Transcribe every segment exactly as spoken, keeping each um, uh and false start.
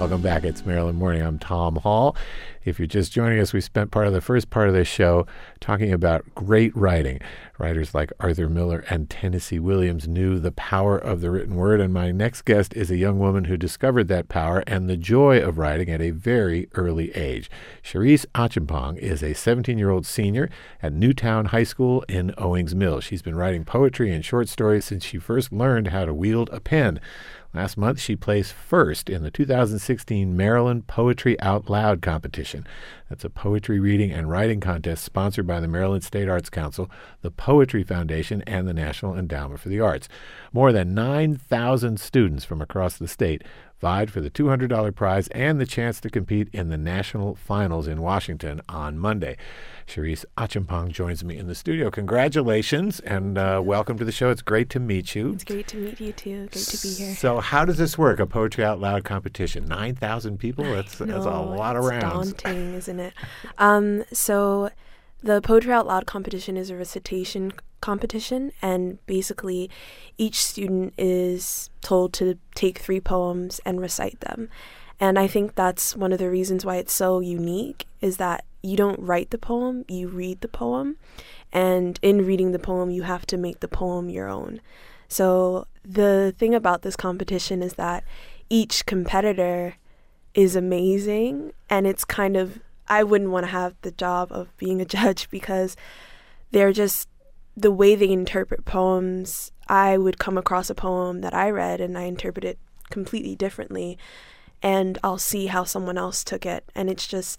Welcome back. It's Maryland Morning. I'm Tom Hall. If you're just joining us, we spent part of the first part of this show talking about great writing. Writers like Arthur Miller and Tennessee Williams knew the power of the written word, and my next guest is a young woman who discovered that power and the joy of writing at a very early age. Charise Acheampong is a seventeen-year-old senior at Newtown High School in Owings Mills. She's been writing poetry and short stories since she first learned how to wield a pen. Last month, she placed first in the two thousand sixteen Maryland Poetry Out Loud competition. That's a poetry reading and writing contest sponsored by the Maryland State Arts Council, the Poetry Foundation, and the National Endowment for the Arts. More than nine thousand students from across the state vied for the two hundred dollars prize and the chance to compete in the national finals in Washington on Monday. Charise Acheampong joins me in the studio. Congratulations and uh, welcome to the show. It's great to meet you. It's great to meet you, too. Great to be here. So how does this work, a Poetry Out Loud competition? nine thousand people? That's, know, that's a lot of it's rounds. daunting, isn't it? Um, so the Poetry Out Loud competition is a recitation competition, and basically each student is told to take three poems and recite them. And I think that's one of the reasons why it's so unique, is that you don't write the poem, you read the poem. And in reading the poem, you have to make the poem your own. So the thing about this competition is that each competitor is amazing, and it's kind of, I wouldn't want to have the job of being a judge because they're just, the way they interpret poems, I would come across a poem that I read and I interpret it completely differently, and I'll see how someone else took it. And it's just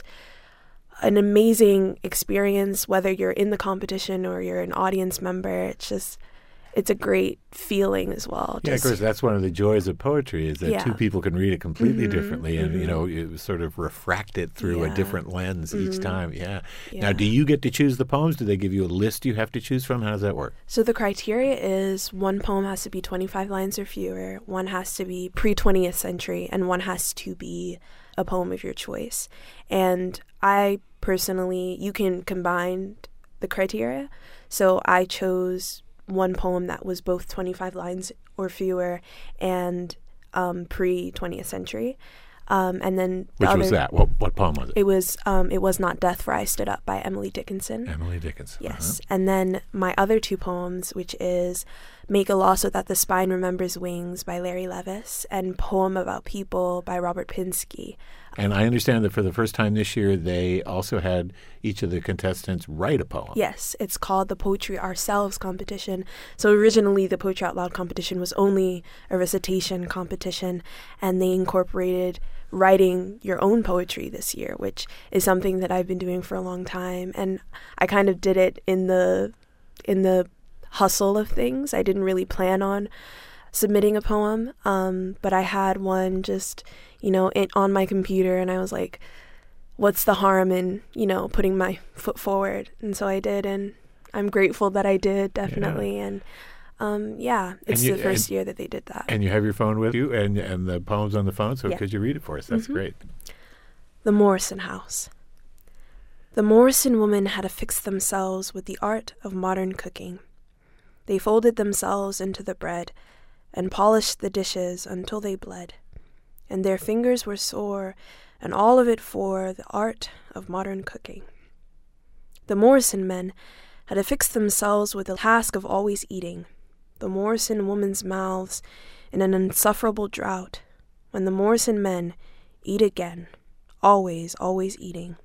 an amazing experience, whether you're in the competition or you're an audience member. It's just, it's a great feeling as well. Yeah, just, of course, that's one of the joys of poetry, is that yeah. two people can read it completely mm-hmm, differently and, mm-hmm. you know, you sort of refract it through yeah. a different lens mm-hmm. each time. Yeah. yeah. Now, do you get to choose the poems? Do they give you a list you have to choose from? How does that work? So the criteria is one poem has to be twenty-five lines or fewer, one has to be pre-twentieth century, and one has to be a poem of your choice. And I personally, you can combine the criteria. So I chose one poem that was both twenty-five lines or fewer and um, pre-twentieth century. Um, and then the Which other, was that? What, what poem was it? It was um, It Was Not Death, For I Stood Up by Emily Dickinson. Emily Dickinson. Yes. Uh-huh. And then my other two poems, which is Make a Law So That the Spine Remembers Wings by Larry Levis and Poem About People by Robert Pinsky. And I understand that for the first time this year, they also had each of the contestants write a poem. Yes, it's called the Poetry Ourselves competition. So originally the Poetry Out Loud competition was only a recitation competition, and they incorporated writing your own poetry this year, which is something that I've been doing for a long time. And I kind of did it in the in the hustle of things. I didn't really plan on submitting a poem, um, but I had one just, you know, in, on my computer, and I was like, what's the harm in, you know, putting my foot forward? And so I did, and I'm grateful that I did, definitely. Yeah. And um, yeah, it's you, the first and, year that they did that. And you have your phone with you and, and the poem's on the phone, so yeah. could you read it for us? That's mm-hmm. great. The Morrison House. The Morrison women had affixed themselves with the art of modern cooking. They folded themselves into the bread and polished the dishes until they bled, and their fingers were sore, and all of it for the art of modern cooking. The Morrison men had affixed themselves with the task of always eating, the Morrison women's mouths in an insufferable drought, when the Morrison men eat again, always, always eating.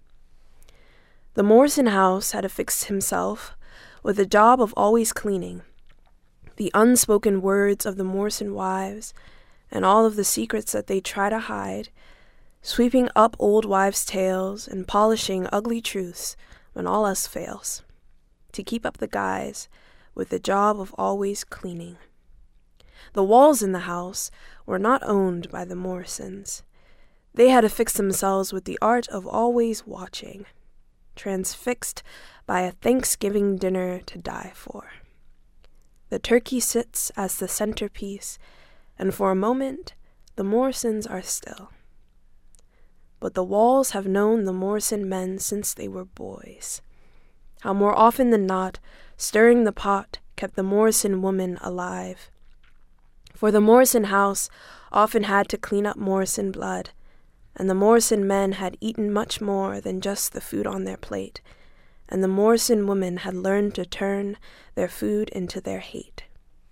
The Morrison house had affixed himself with the job of always cleaning, the unspoken words of the Morrison wives, and all of the secrets that they try to hide, sweeping up old wives' tales and polishing ugly truths when all else fails, to keep up the guise with the job of always cleaning. The walls in the house were not owned by the Morrisons. They had affixed themselves with the art of always watching, transfixed by a Thanksgiving dinner to die for. The turkey sits as the centerpiece, and for a moment the Morrisons are still. But the walls have known the Morrison men since they were boys. How more often than not, stirring the pot kept the Morrison woman alive. For the Morrison house often had to clean up Morrison blood, And the Morrison men had eaten much more than just the food on their plate, and the Morrison women had learned to turn their food into their hate.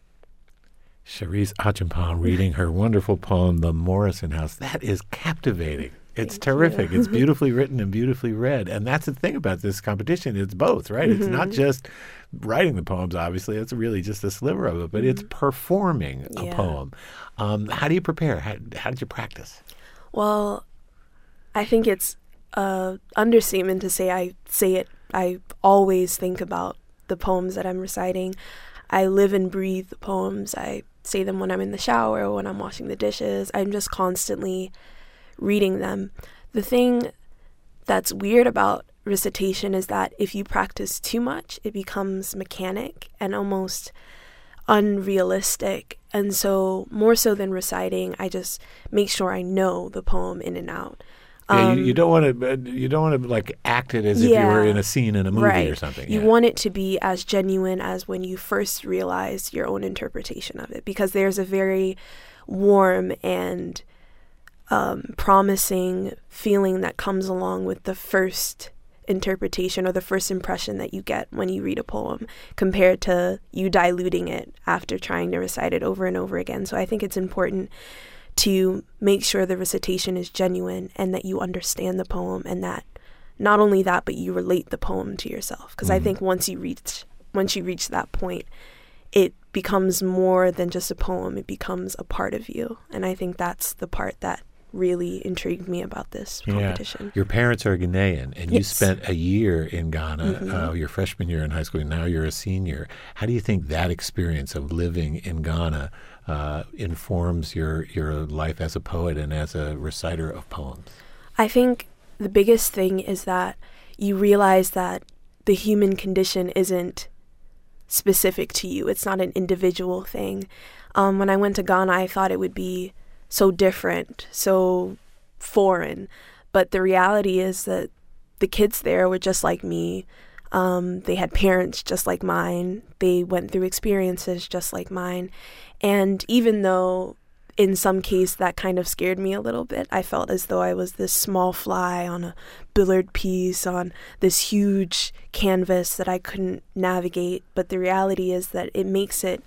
Cherise Acheampong reading her wonderful poem, The Morrison House. That is captivating. It's Thank terrific. you. It's beautifully written and beautifully read. And that's the thing about this competition. It's both, right? Mm-hmm. It's not just writing the poems, obviously. It's really just a sliver of it, but mm-hmm. it's performing a yeah. poem. Um, how do you prepare? How, how did you practice? Well, I think it's an understatement to say I say it. I always think about the poems that I'm reciting. I live and breathe the poems. I say them when I'm in the shower, when I'm washing the dishes. I'm just constantly reading them. The thing that's weird about recitation is that if you practice too much, it becomes mechanic and almost unrealistic. And so more so than reciting, I just make sure I know the poem in and out. Yeah, Um, you, you don't want to. You don't want to like act it as yeah, if you were in a scene in a movie right. or something. You yeah. want it to be as genuine as when you first realize your own interpretation of it, because there's a very warm and um, promising feeling that comes along with the first interpretation or the first impression that you get when you read a poem, compared to you diluting it after trying to recite it over and over again. So I think it's important to make sure the recitation is genuine and that you understand the poem, and that not only that, but you relate the poem to yourself. Because mm-hmm. I think once you reach once you reach that point, it becomes more than just a poem. It becomes a part of you. And I think that's the part that really intrigued me about this yeah. competition. Your parents are Ghanaian, and yes. you spent a year in Ghana, mm-hmm. uh, your freshman year in high school, and now you're a senior. How do you think that experience of living in Ghana uh, informs your, your life as a poet and as a reciter of poems? I think the biggest thing is that you realize that the human condition isn't specific to you. It's not an individual thing. Um, when I went to Ghana, I thought it would be so different, so foreign. But the reality is that the kids there were just like me. Um, they had parents just like mine. They went through experiences just like mine. And even though in some case that kind of scared me a little bit, I felt as though I was this small fly on a billiard piece on this huge canvas that I couldn't navigate. But the reality is that it makes it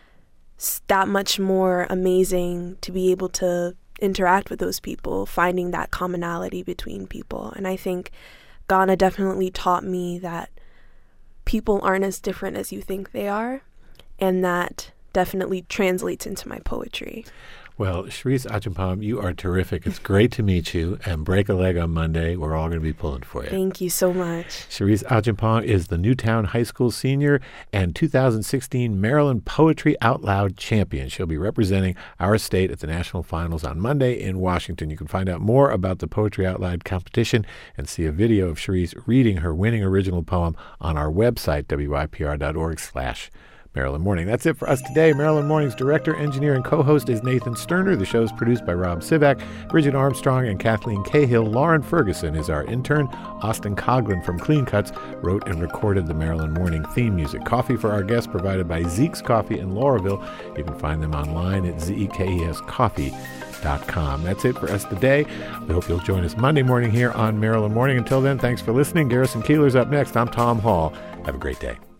that much more amazing to be able to interact with those people, finding that commonality between people. And I think Ghana definitely taught me that people aren't as different as you think they are, and that definitely translates into my poetry. Well, Cherise Acheampong, you are terrific. It's great to meet you, and break a leg on Monday. We're all going to be pulling for you. Thank you so much. Cherise Acheampong is the Newtown High School senior and two thousand sixteen Maryland Poetry Out Loud champion. She'll be representing our state at the national finals on Monday in Washington. You can find out more about the Poetry Out Loud competition and see a video of Cherise reading her winning original poem on our website, W I P R dot org slash Maryland Morning. That's it for us today. Maryland Morning's director, engineer, and co-host is Nathan Sterner. The show is produced by Rob Sivak, Bridget Armstrong, and Kathleen Cahill. Lauren Ferguson is our intern. Austin Coughlin from Clean Cuts wrote and recorded the Maryland Morning theme music. Coffee for our guests provided by Zeke's Coffee in Lauraville. You can find them online at zekes coffee dot com. That's it for us today. We hope you'll join us Monday morning here on Maryland Morning. Until then, thanks for listening. Garrison Keillor's up next. I'm Tom Hall. Have a great day.